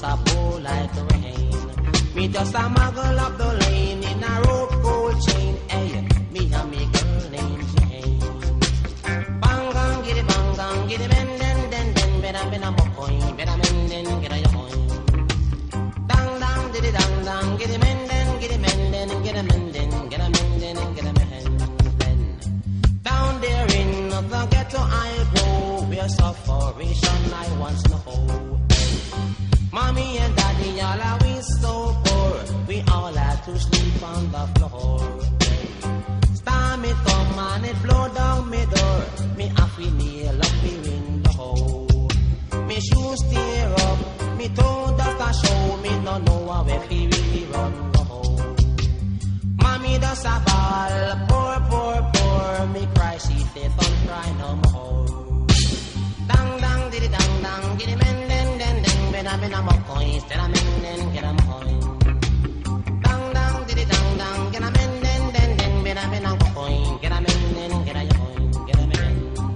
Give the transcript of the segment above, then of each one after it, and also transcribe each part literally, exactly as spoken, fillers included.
just a pour like rain. Me just a muggle up the lane in a rope gold chain. Hey, me and me girl named Jane. Bang gang, get it, bang gang, get it, ben, den, den, den, better, better, mocoin, better, men, den, get a yoin. Dang, dang, did it, dang, dang, get it, men, den, get it, men, den, get a men, den, get a men, den, get a men, den. Down there in the ghetto I go, where sufferation I once know. Mommy and daddy all are we so poor, we all had to sleep on the floor. Storm it come and it blow down me door, me have to nail up me window. Me shoes tear up, me toe dust a show, me no know where we really run go. Mommy does a ball, poor, poor, poor, me cry she say don't cry no more. Dang, dang, diddy, dang, dang, giddy, men, den, den, den, ben, a, ben, a, mo, coin, still a men, den, get a coin. Dang, dang, diddy, dang, dang, get a men, den, den, den, ben, a, ben, a, coin, get a men, den, get a coin, get a men.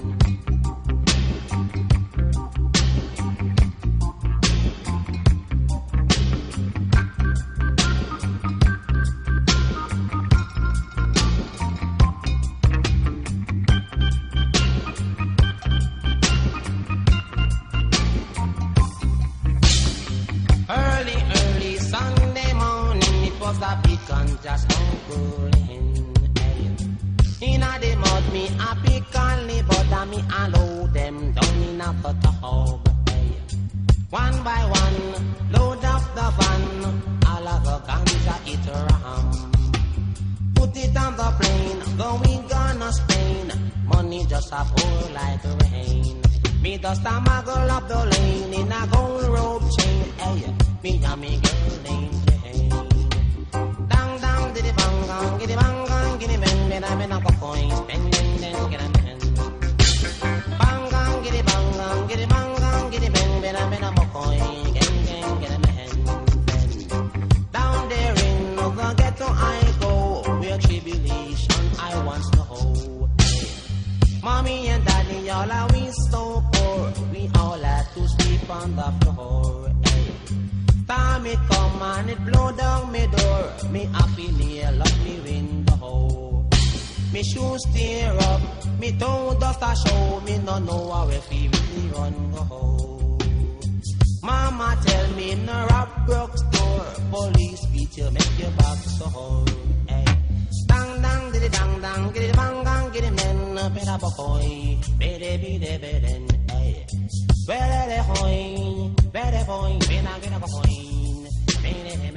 A pick and just uncooling. Inna the mud me a pick and the butter me a load them down in a butter hub. One by one, load up the van, all of the ganja it ram. Put it on the plane, going gonna Spain. Money just a pour like rain. Me just a muggle up the lane in a gold rope chain. Hey, me and me girl named Jane. Giddy bang gang, giddy bang gang, giddy men, men, men, a coin, spend, den, den, get a men. Bang gang, giddy bang gang, giddy bang gang, giddy men, men, men, a coin, gang, gang, get a men. Down there in the ghetto I go, where tribulation I once know. Mommy and daddy all are we so poor, we all had to sleep on the floor. Time it come and it blow down me door, me happy nail up me window. Me shoes tear up, me toe dust a show, me no know how if we really run go. Mama tell me no rob broke store, police beat you make your back sore. Hey, dang dang diddy dang dang, giddy bang gang, giddy men, better boy, better be the better. Hey, better the hoy, better boy, better get a coin, better